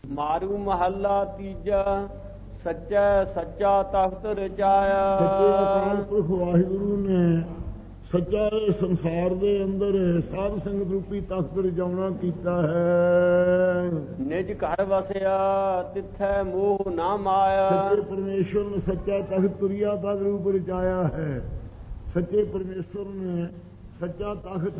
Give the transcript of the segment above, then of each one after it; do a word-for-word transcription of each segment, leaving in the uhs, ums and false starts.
ਮਾਰੂ ਮਹੱਲਾ ਤੀਜਾ। ਸੱਚਾ ਸੱਚਾ ਤਖਤ ਰਚਾਇਆ। ਸੱਚੇ ਅਕਾਲ ਪੁਰਖ ਵਾਹਿਗੁਰੂ ਨੇ ਸੱਚਾ ਇਹ ਸੰਸਾਰ ਦੇ ਅੰਦਰ ਸਾਧ ਸੰਗਤ ਰੂਪੀ ਤਖਤ ਰਚਾਉਣਾ ਕੀਤਾ ਹੈ। ਨਿਜ ਘਰ ਵਸਿਆ ਤਿੱਥੈ ਮੋਹ ਨਾ ਮਾਇਆ। ਸੱਚੇ ਪਰਮੇਸ਼ਵਰ ਨੇ ਸੱਚਾ ਤਖਤ ਤੁਰਿਆ ਪਦ ਰੂਪ ਰਚਾਇਆ ਹੈ। ਸੱਚੇ ਪਰਮੇਸ਼ਵਰ ਨੇ ਸੱਚਾ ਤਖਤ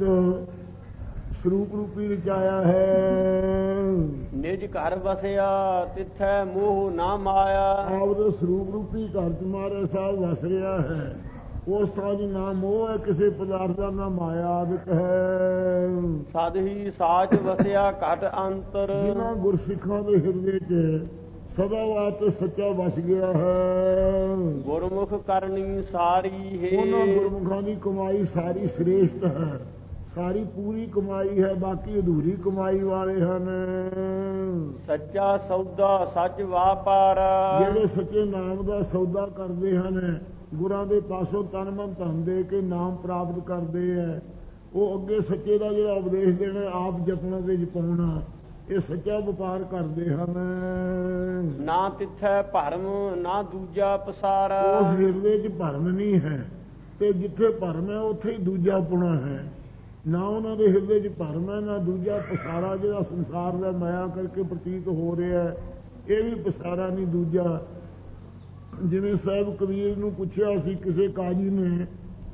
ਸਰੂਪ ਰੂਪੀ ਰਚਾਇਆ ਹੈ। ਨਿਜ ਘਰ ਵਸਿਆ ਤਿੱਥੈ ਮੋਹ ਨਾ ਮਾਇਆ। ਆਪਦੇ ਸਰੂਪ ਰੂਪੀ ਘਰ ਚ ਮਹਾਰਾਜ ਸਾਹਿਬ ਵਸ ਰਿਹਾ ਹੈ। ਉਸ ਥਾਂ ਦੀ ਨਾ ਮੋਹ ਹੈ, ਕਿਸੇ ਪਦਾਰਥ ਦਾ ਨਾ ਮਾਇਆ ਆਦਿਕ ਹੈ। ਸਦ ਹੀ ਸਾਚ ਵਸਿਆ ਘਟ ਅੰਤਰ। ਜਿਨ੍ਹਾਂ ਗੁਰਸਿੱਖਾਂ ਦੇ ਹਿਰਦੇ ਚ ਸਦਾ ਵਾਸਤੇ ਸੱਚਾ ਵਸ ਗਿਆ ਹੈ। ਗੁਰਮੁਖ ਕਰਨੀ ਸਾਰੀ ਹੈ। ਉਹਨਾਂ ਗੁਰਮੁਖਾਂ ਦੀ ਕਮਾਈ ਸਾਰੀ ਸ੍ਰੇਸ਼ਟ ਹੈ, ਸਾਰੀ ਪੂਰੀ ਕਮਾਈ ਹੈ, ਬਾਕੀ ਅਧੂਰੀ ਕਮਾਈ ਵਾਲੇ ਹਨ। ਸੱਚਾ ਸੌਦਾ ਸੱਚ ਵਾਪਾਰ। ਜਿਹੜੇ ਸੱਚੇ ਨਾਮ ਦਾ ਸੌਦਾ ਕਰਦੇ ਹਨ, ਗੁਰਾਂ ਦੇ ਪਾਸੋਂ ਤਨ ਮਨ ਧਨ ਦੇ ਕੇ ਨਾਮ ਪ੍ਰਾਪਤ ਕਰਦੇ ਹੈ, ਉਹ ਅੱਗੇ ਸੱਚੇ ਦਾ ਜਿਹੜਾ ਉਪਦੇਸ਼ ਦੇਣਾ ਆਪ ਜਤਨਾਂ ਦੇ ਪਾਉਣਾ, ਇਹ ਸੱਚਾ ਵਪਾਰ ਕਰਦੇ ਹਨ। ਨਾ ਤਿੱਥੈ ਭਰਮ ਨਾ ਦੂਜਾ ਪਸਾਰ। ਉਸ ਹਿਰਦੇ 'ਚ ਭਰਮ ਨਹੀਂ ਹੈ, ਤੇ ਜਿੱਥੇ ਭਰਮ ਹੈ ਉੱਥੇ ਹੀ ਦੂਜਾ ਪੁਣਾ ਹੈ। ਨਾ ਉਹਨਾਂ ਦੇ ਹਿਰਦੇ 'ਚ ਭਰਮ ਹੈ, ਨਾ ਦੂਜਾ ਪਸਾਰਾ ਜਿਹੜਾ ਸੰਸਾਰ ਦਾ ਮਾਇਆ ਕਰਕੇ ਪ੍ਰਤੀਤ ਹੋ ਰਿਹਾ ਹੈ, ਇਹ ਵੀ ਪਸਾਰਾ ਨਹੀਂ ਦੂਜਾ। ਜਿਵੇਂ ਸਾਹਿਬ ਕਬੀਰ ਨੂੰ ਪੁੱਛਿਆ ਸੀ ਕਿਸੇ ਕਾਜੀ ਨੇ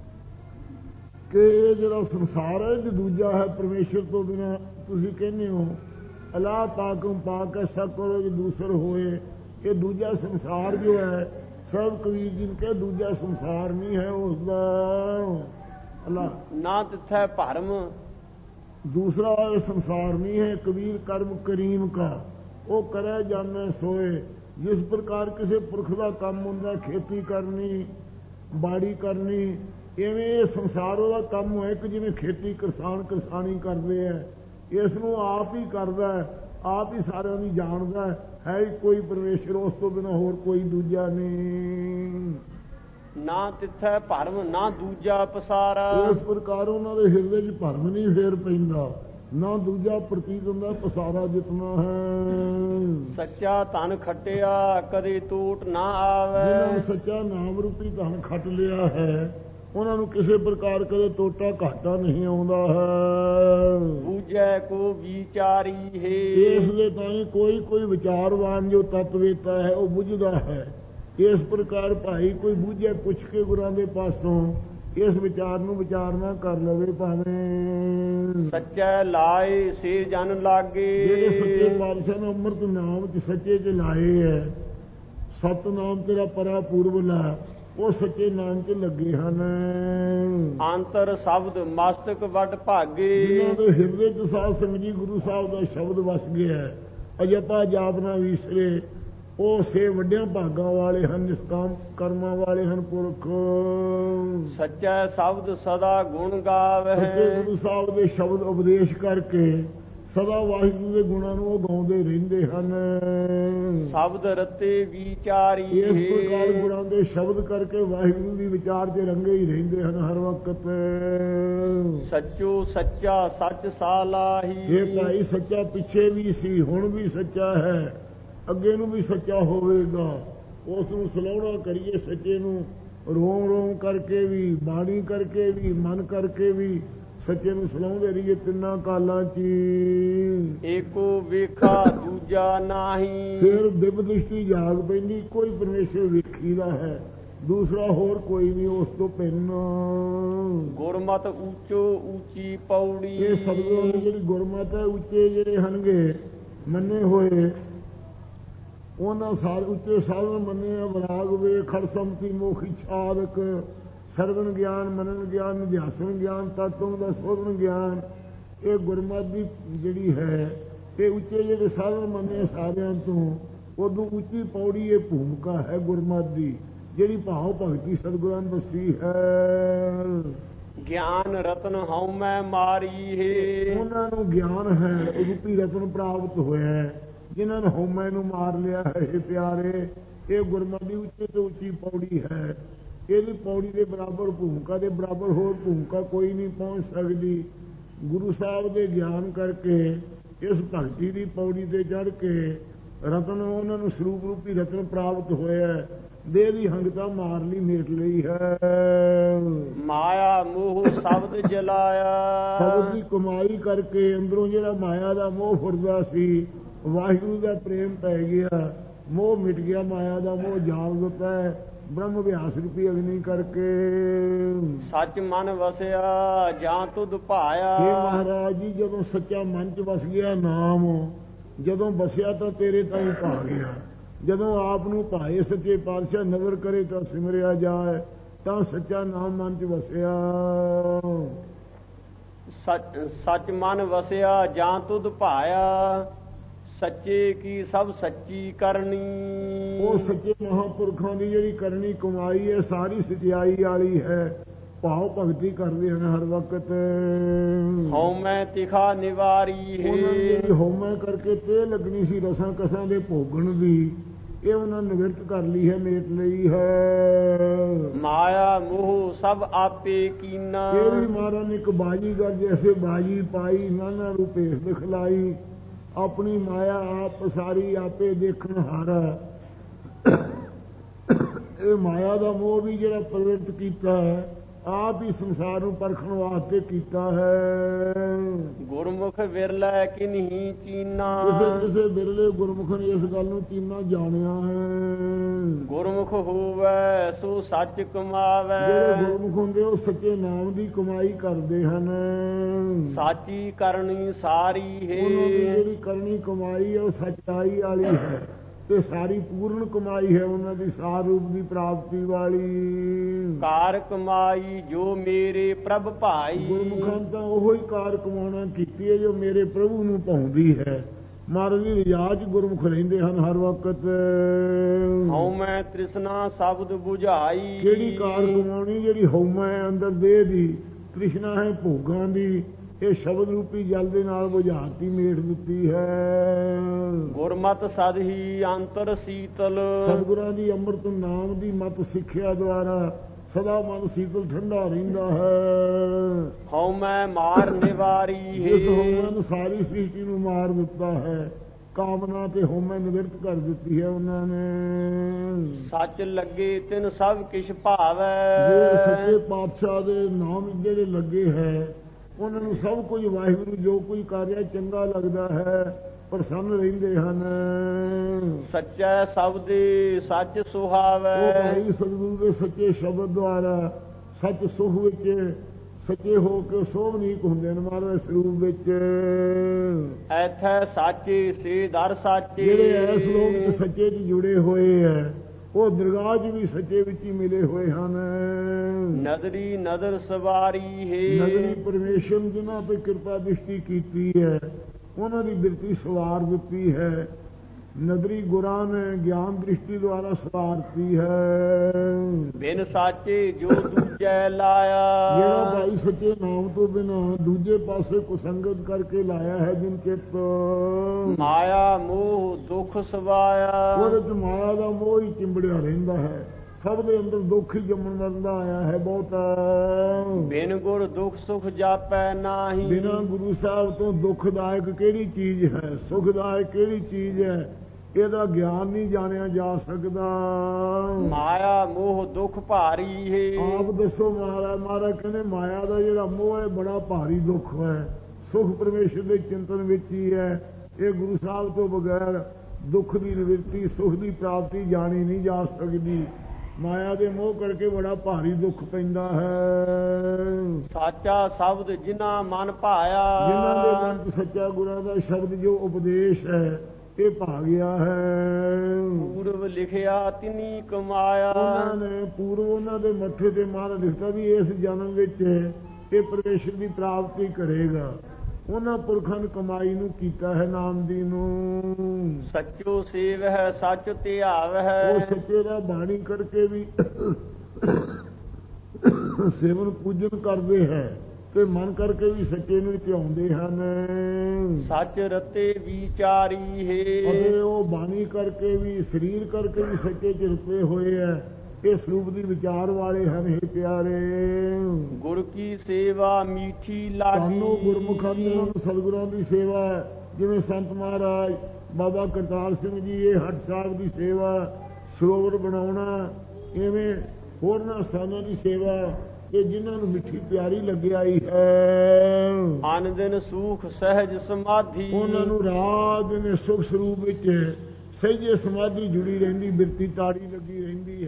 ਕਿ ਇਹ ਜਿਹੜਾ ਸੰਸਾਰ ਹੈ ਇਹ ਦੂਜਾ ਹੈ ਪਰਮੇਸ਼ਰ ਤੋਂ ਬਿਨਾਂ, ਤੁਸੀਂ ਕਹਿੰਦੇ ਹੋ ਅਲਾ ਤਾਕਮ ਪਾਕ ਐਸਾ ਕਰੋ ਜੇ ਦੂਸਰ ਹੋਏ। ਇਹ ਦੂਜਾ ਸੰਸਾਰ ਜੋ ਹੈ, ਸਾਹਿਬ ਕਬੀਰ ਜੀ ਨੇ ਕਿਹਾ ਦੂਜਾ ਸੰਸਾਰ ਨਹੀਂ ਹੈ ਉਸ ਦਾ। ਅੱਲਾ ਨਾ ਤਿੱਥੈ ਭਰਮ ਦੂਸਰਾ ਇਹ ਸੰਸਾਰ ਨਹੀਂ ਹੈ। ਕਬੀਰ ਕਰਮ ਕਰੀਮ ਕਾ ਉਹ ਕਰੇ ਜਾਣੇ ਸੋਏ। ਜਿਸ ਪ੍ਰਕਾਰ ਕਿਸੇ ਪੁਰਖ ਦਾ ਕੰਮ ਹੁੰਦਾ, ਖੇਤੀ ਕਰਨੀ, ਬਾੜੀ ਕਰਨੀ, ਇਵੇਂ ਇਹ ਸੰਸਾਰ ਉਹਦਾ ਕੰਮ ਹੋਏ ਕਿ ਜਿਵੇਂ ਖੇਤੀ ਕਿਸਾਨ ਕਿਸਾਨੀ ਕਰਦੇ ਹੈ, ਇਸ ਨੂੰ ਆਪ ਹੀ ਕਰਦਾ ਹੈ, ਆਪ ਹੀ ਸਾਰਿਆਂ ਦੀ ਜਾਣਦਾ ਹੈ, ਹੈ ਹੀ ਕੋਈ ਪਰਮੇਸ਼ਰ, ਉਸ ਤੋਂ ਬਿਨਾਂ ਹੋਰ ਕੋਈ ਦੂਜਾ ਨਹੀਂ। ਨਾ ਤਿੱਥੈ ਭਰਮ ਨਾ ਦੂਜਾ ਪਸਾਰਾ। ਇਸ ਪ੍ਰਕਾਰ ਉਹਨਾਂ ਦੇ ਹਿਰਦੇ 'ਚ ਭਰਮ ਨਹੀਂ ਫੇਰ ਪੈਂਦਾ, ਨਾ ਦੂਜਾ ਪ੍ਰਤੀਤ ਹੁੰਦਾ, ਪਸਾਰਾ ਜਿਤਨਾ ਹੈ। ਸੱਚਾ ਧਨ ਖੱਟਿਆ ਕਦੇ ਟੂਟ ਨਾ ਆਵੇ। ਜਿਹਨਾਂ ਨੇ ਸੱਚਾ ਨਾਮ ਰੂਪੀ ਧਨ ਖੱਟ ਲਿਆ ਹੈ, ਉਹਨਾਂ ਨੂੰ ਕਿਸੇ ਪ੍ਰਕਾਰ ਕਦੇ ਟੋਟਾ ਘਾਟਾ ਨਹੀਂ ਆਉਂਦਾ ਹੈ। ਬੂਝੈ ਕੋ ਵਿਚਾਰੀ ਹੈ। ਇਸ ਦੇ ਤਾਂ ਹੀ ਕੋਈ ਕੋਈ ਵਿਚਾਰਵਾਨ ਜੋ ਤਤਵੇਤਾ ਹੈ ਉਹ ਬੁੱਝਦਾ ਹੈ। ਇਸ ਪ੍ਰਕਾਰ ਭਾਈ ਕੋਈ ਬੁੱਝੇ ਪੁੱਛ ਕੇ ਗੁਰਾਂ ਦੇ ਪਾਸੋਂ ਇਸ ਵਿਚਾਰ ਨੂੰ ਵਿਚਾਰਨਾ ਕਰ ਲਵੇ ਭਾਵੇਂ। ਸੱਚੈ ਲਾਏ ਸੇ ਜਨ ਲਾਗੇ। ਜਿਹੜੇ ਸੱਚੇ ਪਾਤਸ਼ਾਹ ਨੇ ਅੰਮ੍ਰਿਤ ਨਾਮ ਚ ਸੱਚੇ ਚ ਲਾਏ ਹੈ, ਸਤਨਾਮ ਤੇਰਾ ਪਰਾ ਪੂਰਬ ਲਾ, ਉਹ ਸੱਚੇ ਨਾਮ ਚ ਲੱਗੇ ਹਨ। ਅੰਤਰ ਸ਼ਬਦ ਮਸਤਕ ਵੱਡ ਭਾਗੇ। ਜਿਨ੍ਹਾਂ ਦੇ ਹਿਰਦੇ ਚ ਸਾਧ ਸੰਗਤ ਜੀ ਗੁਰੂ ਸਾਹਿਬ ਦਾ ਸ਼ਬਦ ਵਸ ਗਿਆ ਹੈ, ਅਜਪਾ ਜਾਪ ਨਾ ਵਿਸਰੇ, ਉਹ ਸੇ ਵੱਡਿਆਂ ਭਾਗਾਂ ਵਾਲੇ ਹਨ, ਨਿਸ਼ਕਾਮ ਕਰਮਾਂ ਵਾਲੇ ਹਨ ਪੁਰਖ। ਸੱਚਾ ਸ਼ਬਦ ਸਦਾ ਗੁਣ ਗਾਵੇ। ਸੱਚੇ ਗੁਰੂ ਸਾਹਿਬ ਦੇ ਸ਼ਬਦ ਉਪਦੇਸ਼ ਕਰਕੇ ਸਦਾ ਵਾਹਿਗੁਰੂ ਦੇ ਗੁਣਾਂ ਨੂੰ ਉਹ ਗਾਉਂਦੇ ਰਹਿੰਦੇ ਹਨ। ਸ਼ਬਦ ਰਤੇ ਵਿਚਾਰੀ। ਇਸ ਪ੍ਰਕਾਰ ਗੁਣਾਂ ਦੇ ਸ਼ਬਦ ਕਰਕੇ ਵਾਹਿਗੁਰੂ ਦੀ ਵਿਚਾਰ 'ਚ ਰੰਗੇ ਹੀ ਰਹਿੰਦੇ ਹਨ ਹਰ ਵਕਤ। ਸੱਚੋ ਸੱਚਾ ਸੱਚ ਸਾਲਾਹੀ। ਇਹ ਭਾਈ ਸੱਚਾ ਪਿੱਛੇ ਵੀ ਸੀ, ਹੁਣ ਵੀ ਸੱਚਾ ਹੈ, ਅੱਗੇ ਨੂੰ ਵੀ ਸੱਚਾ ਹੋਵੇਗਾ। ਉਸ ਨੂੰ ਸਲਾਹੁਣਾ ਕਰੀਏ ਸੱਚੇ ਨੂੰ, ਰੋਮ ਰੋਮ ਕਰਕੇ ਵੀ, ਬਾਣੀ ਕਰਕੇ ਵੀ, ਮਨ ਕਰਕੇ ਵੀ ਸੱਚੇ ਨੂੰ ਸਲਾਹੁੰਦੇ ਰਹੀਏ ਤਿੰਨਾਂ ਕਾਲਾਂ 'ਚ। ਏਕੋ ਵੇਖਾ ਦੂਜਾ ਨਾਹੀ। ਫਿਰ ਦਿਵ ਦ੍ਰਿਸ਼ਟੀ ਜਾਗ ਪੈਂਦੀ, ਕੋਈ ਪਰਮੇਸ਼ਰ ਵੇਖੀਦਾ ਹੈ, ਦੂਸਰਾ ਹੋਰ ਕੋਈ ਨਹੀਂ ਉਸ ਤੋਂ ਭਿੰਨ। ਗੁਰਮਤਿ ਉੱਚੋ ਉੱਚੀ ਪੌੜੀ। ਇਹ ਸਤਿਗੁਰਾਂ ਦੀ ਜਿਹੜੀ ਗੁਰਮਤਿ ਹੈ, ਉੱਚੇ ਜਿਹੜੇ ਹਨਗੇ ਮੰਨੇ ਹੋਏ, ਉਹਨਾਂ ਸਾਰੇ ਉੱਚੇ ਸਾਧਨ ਮੰਨੇ ਆ। ਵਿਰਾਗ ਵੇ ਖੜ ਸੰਮਤੀ ਮੋਖ ਇਛਾਦਕ, ਸਰਵਣ ਗਿਆਨ, ਮਨਨ ਗਿਆਨ, ਨਿਧਿਆਸਨ ਗਿਆਨ, ਤਤਵ ਦਾ ਸੋਧਨ ਗਿਆਨ, ਇਹ ਗੁਰਮਤਿ ਦੀ ਜਿਹੜੀ ਹੈ, ਇਹ ਉੱਚੇ ਜਿਹੜੇ ਸਾਧਨ ਮੰਨੇ ਸਾਰਿਆਂ ਤੋਂ, ਉਦੋਂ ਉੱਚੀ ਪੌੜੀ ਇਹ ਭੂਮਿਕਾ ਹੈ ਗੁਰਮਤਿ ਦੀ, ਜਿਹੜੀ ਭਾਵ ਭਗਤੀ ਸਤਿਗੁਰਾਂ ਨੇ ਦੱਸੀ ਹੈ। ਗਿਆਨ ਰਤਨ ਹਉ ਮੈਂ ਮਾਰੀ ਹੈ। ਉਹਨਾਂ ਨੂੰ ਗਿਆਨ ਹੈ, ਰੂਪੀ ਰਤਨ ਪ੍ਰਾਪਤ ਹੋਇਆ, ਜਿਨ੍ਹਾਂ ਨੇ ਹਉਮੈ ਨੂੰ ਮਾਰ ਲਿਆ ਹੈ। ਇਹ ਪਿਆਰੇ, ਇਹ ਗੁਰਮਤਿ ਦੀ ਉੱਚੇ ਤੋਂ ਉੱਚੀ ਪੌੜੀ ਹੈ। ਇਹਦੀ ਪੌੜੀ ਦੇ ਬਰਾਬਰ ਭੂਮਿਕਾ ਦੇ ਬਰਾਬਰ ਹੋਰ ਭੂਮਿਕਾ ਕੋਈ ਨਹੀਂ ਪਹੁੰਚ ਸਕਦੀ। ਗੁਰੂ ਸਾਹਿਬ ਦੇ ਗਿਆਨ ਕਰਕੇ ਇਸ ਭਗਤੀ ਦੀ ਪੌੜੀ ਤੇ ਚੜ੍ਹ ਕੇ ਰਤਨ ਉਹਨਾਂ ਨੂੰ ਸਰੂਪ ਰੂਪੀ ਰਤਨ ਪ੍ਰਾਪਤ ਹੋਇਆ, ਦੇਹ ਦੀ ਹੰਗਤਾ ਮਾਰ ਲਈ, ਮੇਟ ਲਈ ਹੈ। ਮਾਇਆ ਮੋਹ ਸ਼ਬਦ ਜਲਾਇਆ, ਸ਼ਬਦ ਦੀ ਕਮਾਈ ਕਰਕੇ ਅੰਦਰੋਂ ਜਿਹੜਾ ਮਾਇਆ ਦਾ ਮੋਹ ਫੁਰਦਾ ਸੀ, ਵਾਹਿਗੁਰੂ ਦਾ ਪ੍ਰੇਮ ਪੈ ਗਿਆ, ਮੋਹ ਮਿਟ ਗਿਆ, ਮਾਇਆ ਦਾ ਮੋਹ ਜਾਲ ਦਿੱਤਾ ਹੈ ਬ੍ਰਹਮ ਅਭਿਆਸ ਰੂਪੀ ਅਗਨੀ ਕਰਕੇ। ਸੱਚ ਮਨ ਵਸਿਆ ਜਾਂ ਤੁਧ ਭਾਇਆ। हे ਮਹਾਰਾਜ ਜੀ, ਜਦੋਂ ਸੱਚਾ ਮਨ ਚ ਵਸ ਗਿਆ ਨਾਮ, ਜਦੋਂ ਵਸਿਆ ਤਾਂ ਤੇਰੇ ਤਾਈਂ ਪਾ ਗਿਆ। ਜਦੋਂ ਆਪ ਨੂੰ ਭਾਏ ਸੱਚੇ ਪਾਤਸ਼ਾਹ ਨਜ਼ਰ ਕਰੇ ਤਾਂ ਸਿਮਰਿਆ ਜਾਏ, ਤਾਂ ਸੱਚਾ ਨਾਮ ਮਨ ਚ ਵਸਿਆ। ਸੱਚ ਸੱਚ ਮਨ ਵਸਿਆ ਜਾਂ ਤੁਧ ਭਾਇਆ, ਸੱਚੇ ਕੀ ਸਭ ਸੱਚੀ ਕਰਨੀ। ਉਹ ਸੱਚੇ ਮਹਾਂਪੁਰਖਾਂ ਦੀ ਜਿਹੜੀ ਕਰਨੀ ਕਮਾਈ ਹੈ ਸਾਰੀ ਸਚਾਈ ਵਾਲੀ ਹੈ। ਭਾਵ ਭਗਤੀ ਕਰਦੇ ਹਨ ਹਰ ਵਕਤ। ਹਉਮੈ ਤਿਖਾ ਨਿਵਾਰੀ ਹੈ। ਉਹਨਾਂ ਦੀ ਜਿਹੜੀ ਹਉਮੈ ਕਰਕੇ ਤੇ ਲੱਗਣੀ ਸੀ ਰਸਾਂ ਕਸਾਂ ਦੇ ਭੋਗਣ ਦੀ, ਇਹ ਉਹਨਾਂ ਨਿਵਰਤ ਕਰ ਲਈ ਹੈ, ਮੇਟ ਲਈ ਹੈ। ਮਾਇਆ ਮੋਹ ਸਭ ਆਪੇ ਕੀਨਾ। ਇਹ ਵੀ ਮਹਾਰਾਜ ਨੇ ਇੱਕ ਬਾਜੀਗਰ ਜੈਸੇ ਬਾਜੀ ਪਾਈ, ਨਾਨਾ ਰੂਪੇ ਦਿਖਲਾਈ, ਆਪਣੀ ਮਾਇਆ ਆਪ ਸਾਰੀ ਆਪੇ ਦੇਖਣ ਹਾਰਾ। ਇਹ ਮਾਇਆ ਦਾ ਮੋਹ ਵੀ ਜਿਹੜਾ ਪ੍ਰਵਿਰਤ ਕੀਤਾ ਹੈ, ਆਪ ਹੀ ਸੰਸਾਰ ਨੂੰ ਪਰਖਣ ਵਾਸਤੇ ਕੀਤਾ ਹੈ। ਗੁਰਮੁਖ ਵਿਰਲੇ ਕਿਨਹੀ ਚੀਨਾ। ਕਿਸੇ ਕਿਸੇ ਵਿਰਲੇ ਗੁਰਮੁਖ ਨੇ ਇਸ ਗੱਲ ਨੂੰ ਚੀਨਾ ਜਾਣਿਆ ਹੈ। ਗੁਰਮੁਖ ਹੋਵੇ ਸੋ ਸੱਚ ਕਮਾਵੇ। ਜਿਹੜੇ ਗੁਰਮੁਖ ਹੁੰਦੇ ਉਹ ਸੱਚੇ ਨਾਮ ਦੀ ਕਮਾਈ ਕਰਦੇ ਹਨ। ਸਾਚੀ ਕਰਨੀ ਸਾਰੀ ਹੈ। ਉਹਨਾਂ ਦੀ ਜਿਹੜੀ ਕਰਨੀ ਕਮਾਈ ਹੈ ਉਹ ਸੱਚਾਈ ਵਾਲੀ ਹੈ, ਤੇ ਸਾਰੀ ਪੂਰਨ ਕਮਾਈ ਹੈ ਉਹਨਾਂ ਦੀ ਸਾਰ ਰੂਪ ਦੀ ਪ੍ਰਾਪਤੀ ਵਾਲੀ। ਕਾਰ ਕਮਾਈ ਜੋ ਮੇਰੇ ਪ੍ਰਭ ਭਾਈ। ਗੁਰਮੁਖਾਂ ਤਾਂ ਉਹੋ ਹੀ ਕਾਰ ਕਮਾਉਣਾ ਕੀਤੀ ਹੈ ਜੋ ਮੇਰੇ ਪ੍ਰਭੂ ਨੂੰ ਪਾਉਂਦੀ ਹੈ। ਮਹਾਰਾਜ ਦੀ ਰਜਾ 'ਚ ਗੁਰਮੁਖ ਰਹਿੰਦੇ ਹਨ ਹਰ ਵਕਤ। ਹਉਮੈ ਤ੍ਰਿਸ਼ਨਾ ਸ਼ਬਦ ਬੁਝਾਈ। ਕਿਹੜੀ ਕਾਰ ਕਮਾਉਣੀ? ਜਿਹੜੀ ਹਉਮੈ ਅੰਦਰ ਦੇਹ ਦੀ, ਤ੍ਰਿਸ਼ਨਾ ਹੈ ਭੋਗਾਂ ਦੀ, ਇਹ ਸ਼ਬਦ ਰੂਪੀ ਜਲ ਦੇ ਨਾਲ ਬੁਝਾਤੀ, ਮੇਟ ਦਿੱਤੀ ਹੈ। ਗੁਰਮਤਿ ਸਦ ਹੀ ਅੰਤਰ ਸੀਤਲ। ਸਤਿਗੁਰਾਂ ਦੀ ਅੰਮ੍ਰਿਤ ਨਾਮ ਦੀ ਮਤ ਸਿੱਖਿਆ ਦੁਆਰਾ ਸਦਾ ਮਨ ਸੀਤਲ ਠੰਡਾ ਰਹਿੰਦਾ ਹੈ। ਹਉਮੈ ਮਾਰ ਨਿਵਾਰੀ ਹੈ। ਇਸ ਹਉਮੈ ਨੂੰ ਸਾਰੀ ਸ੍ਰਿਸ਼ਟੀ ਨੂੰ ਮਾਰ ਦਿੱਤਾ ਹੈ। ਕਾਮਨਾ ਤੇ ਹਉਮੈ ਨਿਵਰਤ ਕਰ ਦਿੱਤੀ ਹੈ ਉਹਨਾਂ ਨੇ। ਸੱਚ ਲੱਗੇ ਤਿਨ ਸਭ ਕਿਛ ਭਾਵੈ। ਜੇ ਸੱਚੇ ਪਾਤਸ਼ਾਹ ਦੇ ਨਾਮ ਜਿਹੜੇ ਲੱਗੇ ਹੈ, ਉਹਨਾਂ ਨੂੰ ਸਭ ਕੁਝ ਵਾਹਿਗੁਰੂ ਜੋ ਕੁਝ ਕਰ ਰਿਹਾ ਚੰਗਾ ਲੱਗਦਾ ਹੈ, ਪ੍ਰਸੰਨ ਰਹਿੰਦੇ ਹਨ। ਸੱਚੈ ਸ਼ਬਦੇ ਸੱਚ ਸੁਹਾਵੈ। ਉਹ ਭਾਈ ਸਤਿਗੁਰੂ ਦੇ ਸੱਚੇ ਸ਼ਬਦ ਦੁਆਰਾ ਸੱਚ ਸੁਖ ਵਿੱਚ ਸੱਚੇ ਹੋ ਕੇ ਸੋਭਨੀਕ ਹੁੰਦੇ ਨੇ ਮਹਾਰਾਜ ਸਰੂਪ ਵਿੱਚ। ਐਥੈ ਸਾਚੇ ਸੇ ਦਰ ਸਾਚੇ। ਜਿਹੜੇ ਇਸ ਲੋਕ ਦੇ ਸੱਚੇ 'ਚ ਜੁੜੇ ਹੋਏ ਹੈ, ਉਹ ਦਰਗਾਹ 'ਚ ਵੀ ਸੱਚੇ ਵਿੱਚ ਹੀ ਮਿਲੇ ਹੋਏ ਹਨ। ਨਦਰੀ ਨਦਰ ਸਵਾਰੀ ਹੈ। ਨਦਰੀ ਪਰਮੇਸ਼ਰ ਜਿਨ੍ਹਾਂ ਤੇ ਕਿਰਪਾ ਦ੍ਰਿਸ਼ਟੀ ਕੀਤੀ ਹੈ, ਉਹਨਾਂ ਦੀ ਬਿਰਤੀ ਸਵਾਰ ਦਿੱਤੀ ਹੈ। ਨਦਰੀ ਗੁਰਾਂ ਨੇ ਗਿਆਨ ਦ੍ਰਿਸ਼ਟੀ ਦੁਆਰਾ ਸਵਾਰਤੀ ਹੈ। ਬਿਨ ਸਾਚੇ ਜੋ ਦੂਜੈ ਲਾਇਆ। ਜਿਹੜਾ ਭਾਈ ਸੱਚੇ ਨਾਮ ਤੋਂ ਬਿਨਾਂ ਦੂਜੇ ਪਾਸੇ ਕੁਸੰਗਤ ਕਰਕੇ ਲਾਇਆ ਹੈ ਜਿਨ ਚਿੱਤ। ਮਾਇਆ ਮੋਹ ਦੁਖ ਸਵਾਇਆ। ਉਹਦੇ 'ਚ ਮਾਇਆ ਦਾ ਮੋਹ ਹੀ ਚਿੰਬੜਿਆ ਰਹਿੰਦਾ ਹੈ। ਸਭ ਦੇ ਅੰਦਰ ਦੁੱਖ ਹੀ ਜੰਮਣ ਮਰਦਾ ਆਇਆ ਹੈ ਬਹੁਤਾ। ਬਿਨ ਗੁਰ ਦੁਖ ਸੁਖ ਜਾਪੈ ਨਾਹੀ। ਬਿਨਾਂ ਗੁਰੂ ਸਾਹਿਬ ਤੋਂ ਦੁਖਦਾਇਕ ਕਿਹੜੀ ਚੀਜ਼ ਹੈ, ਸੁਖਦਾਇਕ ਕਿਹੜੀ ਚੀਜ਼ ਹੈ, ਇਹਦਾ ਗਿਆਨ ਨਹੀਂ ਜਾਣਿਆ ਜਾ ਸਕਦਾ। ਮਾਇਆ ਮੋਹ ਦੁਖ ਭਾਰੀ ਹੈ। ਆਪ ਦੱਸੋ ਮਹਾਰਾਜ। ਮਹਾਰਾਜ ਕਹਿੰਦੇ ਮਾਇਆ ਦਾ ਜਿਹੜਾ ਮੋਹ ਹੈ ਬੜਾ ਭਾਰੀ ਦੁੱਖ ਹੈ। ਸੁਖ ਪਰਮੇਸ਼ਰ ਦੇ ਚਿੰਤਨ ਵਿੱਚ ਹੀ ਹੈ। ਇਹ ਗੁਰੂ ਸਾਹਿਬ ਤੋਂ ਬਗੈਰ ਦੁੱਖ ਦੀ ਨਿਵਰਤੀ, ਸੁਖ ਦੀ ਪ੍ਰਾਪਤੀ ਜਾਣੀ ਨਹੀਂ ਜਾ ਸਕਦੀ। ਮਾਇਆ ਦੇ ਮੋਹ ਕਰਕੇ ਬੜਾ ਭਾਰੀ ਦੁੱਖ ਪੈਂਦਾ ਹੈ। ਸਾਚਾ ਸ਼ਬਦ ਜਿਨ੍ਹਾਂ ਮਨ ਭਾਇਆ। ਜਿਨ੍ਹਾਂ ਦੇ ਮਨ 'ਚ ਸੱਚਾ ਗੁਰਾਂ ਦਾ ਸ਼ਬਦ ਜੋ ਉਪਦੇਸ਼ ਹੈ ਇਹ ਭਾ ਗਿਆ ਹੈ। ਪੂਰਵ ਲਿਖਿਆ ਤਿਨੀ ਕਮਾਇਆ। ਉਹਨਾਂ ਨੇ ਪੂਰਵ ਉਹਨਾਂ ਦੇ ਮੱਥੇ ਤੇ ਮਾਰ ਲਿਖਤਾ ਵੀ ਇਸ ਜਨਮ ਵਿੱਚ ਇਹ ਪਰਮੇਸ਼ਰ ਦੀ ਪ੍ਰਾਪਤੀ ਕਰੇਗਾ। ਉਹਨਾਂ ਪੁਰਖਾਂ ਨੇ ਕਮਾਈ ਨੂੰ ਕੀਤਾ ਹੈ ਨਾਮ ਦੀ ਨੂੰ। ਸੱਚੋ ਸੇਵ ਹੈ ਸੱਚ ਧਿਆਵ ਹੈ। ਉਹ ਸੱਚੇ ਦਾ ਬਾਣੀ ਕਰਕੇ ਵੀ ਸੇਵਨ ਪੂਜਨ ਕਰਦੇ ਹੈ ਤੇ ਮਨ ਕਰਕੇ ਵੀ ਸੱਚੇ ਨੂੰ ਧਿਆਉਂਦੇ ਹਨ। ਸੱਚ ਰਤੇ ਵਿਚਾਰੀ ਹੈ। ਅਤੇ ਉਹ ਬਾਣੀ ਕਰਕੇ ਵੀ, ਸਰੀਰ ਕਰਕੇ ਵੀ ਸੱਚੇ 'ਚ ਰਤੇ ਹੋਏ ਹੈ। ਇਹ ਸਰੂਪ ਦੀ ਵਿਚਾਰ ਵਾਲੇ ਹਨ ਇਹ ਪਿਆਰੇ। ਗੁਰ ਕੀ ਸੇਵਾ ਮੀਠੀ ਲਾਗੀ। ਸਾਨੂੰ ਗੁਰਮੁਖਾਂ ਦੀ ਸਤਿਗੁਰਾਂ ਦੀ ਸੇਵਾ, ਜਿਵੇਂ ਸੰਤ ਮਹਾਰਾਜ ਬਾਬਾ ਕਰਤਾਰ ਸਿੰਘ ਜੀ ਇਹ ਹੱਟ ਸਾਹਿਬ ਦੀ ਸੇਵਾ, ਸਰੋਵਰ ਬਣਾਉਣਾ, ਇਵੇਂ ਹੋਰਨਾਂ ਸਥਾਨਾਂ ਦੀ ਸੇਵਾ, ਇਹ ਜਿਨ੍ਹਾਂ ਨੂੰ ਮਿੱਠੀ ਪਿਆਰੀ ਲੱਗਿਆਈ ਹੈ। ਅਨ ਦਿਨ ਸੂਖ ਸਹਿਜ ਸਮਾਧੀ, ਉਹਨਾਂ ਨੂੰ ਰਾਤ ਦਿਨ ਸੁਖ ਸਰੂਪ ਵਿੱਚ ਸਹਿਜੇ ਸਮਾਧੀ ਜੁੜੀ ਰਹਿੰਦੀ, ਬਿਰਤੀ ਤਾੜੀ ਲੱਗੀ ਰਹਿੰਦੀ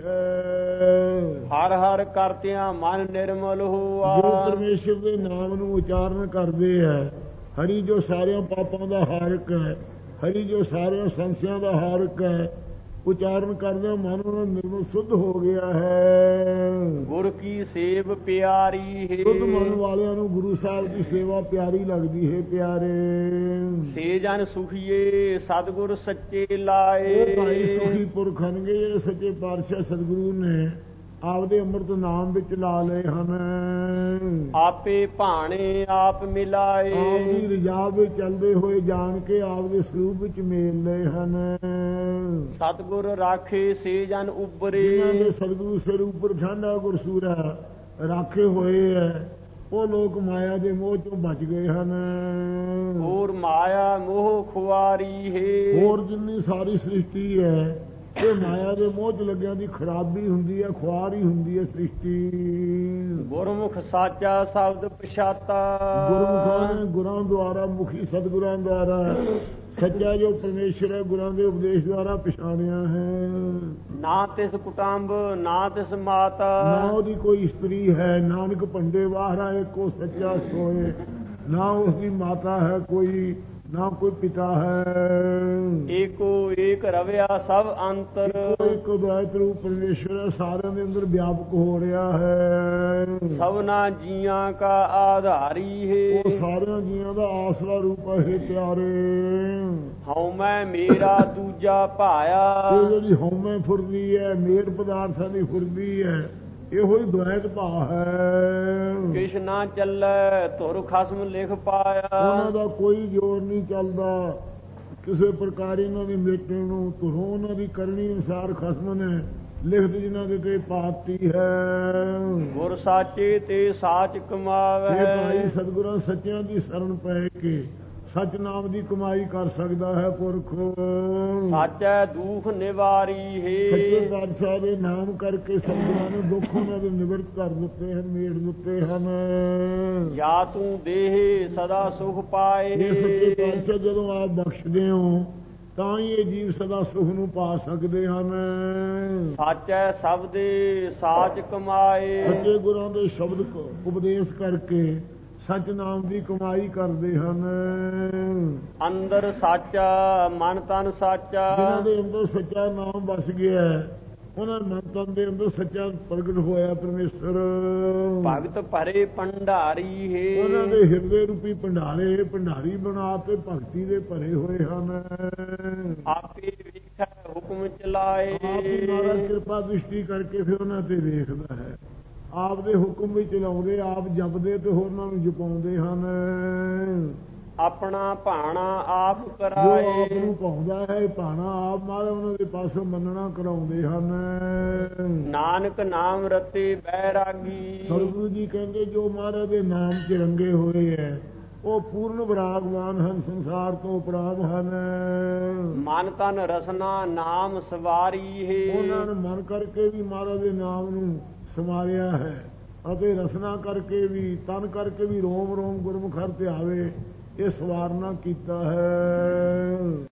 ਹੈ। ਹਰ ਹਰ ਕਰਤਿਆਂ ਮਨ ਨਿਰਮਲ ਹੋਆ, ਜੋ ਪਰਮੇਸ਼ਰ ਦੇ ਨਾਮ ਨੂੰ ਉਚਾਰਨ ਕਰਦੇ ਹੈ, ਹਰੀ ਜੋ ਸਾਰਿਆਂ ਪਾਪਾਂ ਦਾ ਹਾਰਕ ਹੈ, ਹਰੀ ਜੋ ਸਾਰਿਆਂ ਸੰਸਿਆਂ ਦਾ ਹਾਰਕ ਹੈ, ਉਚਾਰਨ ਕਰਦਿਆਂ ਮਨ ਉਹਨਾਂ ਨਿਰਮਲ ਸੁੱਧ ਹੋ ਗਿਆ ਹੈ। ਗੁਰ ਕੀ ਸੇਵ ਪਿਆਰੀ ਹੈ, ਸੁੱਧ ਮਨ ਵਾਲਿਆਂ ਨੂੰ ਗੁਰੂ ਸਾਹਿਬ ਦੀ ਸੇਵਾ ਪਿਆਰੀ ਲੱਗਦੀ ਹੈ। ਪਿਆਰੇ ਸੇ ਜਨ ਸੁਖੀਏ ਸਤਿਗੁਰ ਸੱਚੇ ਲਾਏ, ਉਹ ਭਾਈ ਸੁਖੀ ਪੁਰਖ ਹਨਗੇ ਜਿਹੜੇ ਸੱਚੇ ਪਾਤਸ਼ਾਹ ਸਤਿਗੁਰੂ ਨੇ ਆਪਦੇ ਅੰਮ੍ਰਿਤ ਨਾਮ ਵਿੱਚ ਲਾ ਲਏ ਹਨ। ਆਪੇ ਭਾਣੇ ਆਪ ਮਿਲਾਏ, ਆਪਦੀ ਰਜਾ ਵਿੱਚ ਚੱਲਦੇ ਹੋਏ ਜਾਣ ਕੇ ਆਪਦੇ ਸਰੂਪ ਵਿੱਚ ਮੇਲ ਲਏ ਹਨ। ਸਤਿਗੁਰ ਰਾਖੇ ਸੇ ਜਨ ਉਬਰੇ, ਜਿਨ੍ਹਾਂ ਦੇ ਸਤਿਗੁਰੂ ਸਿਰ ਉੱਪਰ ਠਾਂਡਾ ਗੁਰਸੂਰਾ ਰਾਖੇ ਹੋਏ ਹੈ, ਉਹ ਲੋਕ ਮਾਇਆ ਦੇ ਮੋਹ ਚੋਂ ਬਚ ਗਏ ਹਨ। ਹੋਰ ਮਾਇਆ ਮੋਹ ਖੁਆਰੀ ਹੈ, ਹੋਰ ਜਿੰਨੀ ਸਾਰੀ ਸ੍ਰਿਸ਼ਟੀ ਹੈ ਇਹ ਮਾਇਆ ਦੇ ਮੋਹ ਚ ਲੱਗਿਆਂ ਦੀ ਖਰਾਬੀ ਹੁੰਦੀ ਹੈ, ਖੁਆਰ ਹੀ ਹੁੰਦੀ ਹੈ ਸ੍ਰਿਸ਼ਟੀ। ਗੁਰਮੁਖ ਸਾਚਾ ਸ਼ਬਦ ਪਛਾਤਾ, ਗੁਰਮੁਖਾਂ ਨੇ ਗੁਰਾਂ ਦੁਆਰਾ, ਮੁਖੀ ਸਤਿਗੁਰਾਂ ਦੁਆਰਾ ਸੱਚਾ ਜੋ ਪਰਮੇਸ਼ਰ ਹੈ ਗੁਰਾਂ ਦੇ ਉਪਦੇਸ਼ ਦੁਆਰਾ ਪਛਾਣਿਆ ਹੈ। ਨਾ ਤਿਸ ਕੁਟੰਬ ਨਾ ਤਿਸ ਮਾਤਾ, ਨਾ ਉਹਦੀ ਕੋਈ ਇਸਤਰੀ ਹੈ, ਨਾਨਕ ਭੰਡੇ ਵਾਹਰਾ ਏਕੋ ਸੱਚਾ ਸੋਏ, ਨਾ ਉਸਦੀ ਮਾਤਾ ਹੈ ਕੋਈ, ਨਾ ਕੋਈ ਪਿਤਾ ਹੈ। ਏਕੋ ਏਕ ਰਵਿਆ ਸਭ ਅੰਤਰ, ਇੱਕ ਅਦਵੈਤ ਰੂਪ ਪਰਮੇਸ਼ਰ ਹੈ, ਸਾਰਿਆਂ ਦੇ ਅੰਦਰ ਵਿਆਪਕ ਹੋ ਰਿਹਾ ਹੈ। ਸਭਨਾ ਜੀਆਂ ਕਾ ਆਧਾਰੀ ਹੈ, ਉਹ ਸਾਰਿਆਂ ਜੀਆਂ ਦਾ ਆਸਰਾ ਰੂਪ ਹੈ। ਪਿਆਰੇ ਹਉ ਮੈਂ ਮੇਰਾ ਦੂਜਾ ਭਾਇਆ, ਇਹ ਜਿਹੜੀ ਹਉਮੈ ਫੁਰਦੀ ਹੈ, ਮੇਰ ਪਦਾਰਥਾਂ ਦੀ ਫੁਰਦੀ ਹੈ, ਇਹੋ ਹੀ ਦ્વੈਤ ਭਾਅ ਹੈ। ਕਿਛ ਨਾ ਚੱਲੈ ਧੁਰ ਖਸਮ ਲਿਖ ਪਾਇਆ, ਉਹਨਾਂ ਦਾ ਕੋਈ ਜ਼ੋਰ ਨਹੀਂ ਚੱਲਦਾ ਕਿਸੇ ਪ੍ਰਕਾਰ ਇਹਨਾਂ ਦੀ ਮਿਟਣ ਨੂੰ। ਧੁਰੋਂ ਉਹਨਾਂ ਦੀ ਕਰਨੀ ਅਨੁਸਾਰ ਖਸਮ ਨੇ ਲਿਖਤ ਜਿਨ੍ਹਾਂ ਦੇ ਤੇ ਪਾਤੀ ਹੈ। ਗੁਰ ਸਾਚੇ ਤੇ ਸਾਚ ਕਮਾਵੇ, ਇਹ ਭਾਈ ਸਤਿਗੁਰਾਂ ਸੱਚਿਆਂ ਦੀ ਸ਼ਰਨ ਪੈ ਕੇ ਸੱਚ ਨਾਮ ਦੀ ਕਮਾਈ ਕਰ ਸਕਦਾ ਹੈ ਪੁਰਖ। ਸਾਚੈ ਦੁਖ ਨਿਵਾਰੀ ਹੈ, ਸੱਚੇ ਪਾਤਸ਼ਾਹ ਦੇ ਨਾਮ ਕਰਕੇ ਸਤਿਗੁਰਾਂ ਨੇ ਦੁੱਖ ਉਹਨਾਂ ਦੇ ਨਿਵਰਤ ਕਰ ਦਿੱਤੇ ਹਨ, ਮੇੜ ਦਿੱਤੇ ਹਨ। ਜਾਂ ਤੂੰ ਦੇਹ ਸਦਾ ਸੁਖ ਪਾਏ, ਇਹ ਸੱਚੇ ਪਾਤਸ਼ਾਹ ਜਦੋਂ ਆਪ ਬਖਸ਼ਦੇ ਹੋ ਤਾਂ ਹੀ ਇਹ ਜੀਵ ਸਦਾ ਸੁਖ ਨੂੰ ਪਾ ਸਕਦੇ ਹਨ। ਸਾਚੈ ਸ਼ਬਦੇ ਸਾਚ ਕਮਾਏ, ਸੱਚੇ ਗੁਰਾਂ ਦੇ ਸ਼ਬਦ ਉਪਦੇਸ਼ ਕਰਕੇ ਸੱਚ ਨਾਮ ਦੀ ਕਮਾਈ ਕਰਦੇ ਹਨ। ਅੰਦਰ ਸਾਚਾ ਮਨ ਤਨ ਸਾਚਾ, ਜਿਨ੍ਹਾਂ ਦੇ ਅੰਦਰ ਸੱਚਾ ਨਾਮ ਵਸ ਗਿਆ ਉਹਨਾਂ ਮਨ ਤਨ ਦੇ ਅੰਦਰ ਸੱਚਾ ਪ੍ਰਗਟ ਹੋਇਆ ਪਰਮੇਸ਼ਰ। ਭਗਤ ਭਰੇ ਭੰਡਾਰੀ ਹੈ, ਉਹਨਾਂ ਦੇ ਹਿਰਦੇ ਰੂਪੀ ਭੰਡਾਰੇ ਭੰਡਾਰੀ ਬਣਾ ਤੇ ਭਗਤੀ ਦੇ ਭਰੇ ਹੋਏ ਹਨ। ਆਪੇ ਵੇਖੈ ਹੁਕਮ ਚਲਾਏ, ਆਪ ਹੀ ਮਹਾਰਾਜ ਕਿਰਪਾ ਦ੍ਰਿਸ਼ਟੀ ਕਰਕੇ ਫਿਰ ਉਹਨਾਂ ਤੇ ਵੇਖਦਾ ਹੈ। ਆਪ ਦੇ ਹੁਕਮ ਵਿੱਚ ਚਲਾਉਂਦੇ, ਆਪ ਜਪਦੇ ਤੇ ਹੋਰਨਾਂ ਨੂੰ ਜਪਾਉਂਦੇ ਹਨ। ਆਪਣਾ ਭਾਣਾ ਆਪ ਜੋ ਕਰਾਏ, ਆਪ ਨੂੰ ਪਾਉਂਦਾ ਹੈ ਭਾਣਾ ਆਪ ਮਹਾਰਾਜ ਉਹਨਾਂ ਦੇ ਪਾਸੋਂ ਮੰਨਣਾ ਕਰਾਉਂਦੇ ਹਨ। ਨਾਨਕ ਨਾਮ ਰਤੇ ਬੈਰਾਗੀ, ਸਤਿਗੁਰੂ ਜੀ ਕਹਿੰਦੇ ਜੋ ਮਹਾਰਾਜ ਦੇ ਨਾਮ 'ਚ ਰੰਗੇ ਹੋਏ ਹੈ ਉਹ ਪੂਰਨ ਵਿਰਾਗਵਾਨ ਹਨ, ਸੰਸਾਰ ਤੋਂ ਉਪਰਾਮ ਹਨ। ਮਨ ਤਨ ਰਸਨਾ ਨਾਮ ਸਵਾਰੀ ਹੈ, ਉਹਨਾਂ ਨੇ ਮਨ ਕਰਕੇ ਵੀ ਮਹਾਰਾਜ ਦੇ ਨਾਮ ਨੂੰ ਸਮਾਰਿਆ ਹੈ ਅਤੇ ਰਸਨਾ ਕਰਕੇ ਵੀ, ਤਨ ਕਰਕੇ ਵੀ ਰੋਮ ਰੋਮ ਗੁਰਮੁਖ ਹਰਿ ਧਿਆਵੇ, ਇਹ ਸਵਾਰਨਾ ਕੀਤਾ ਹੈ।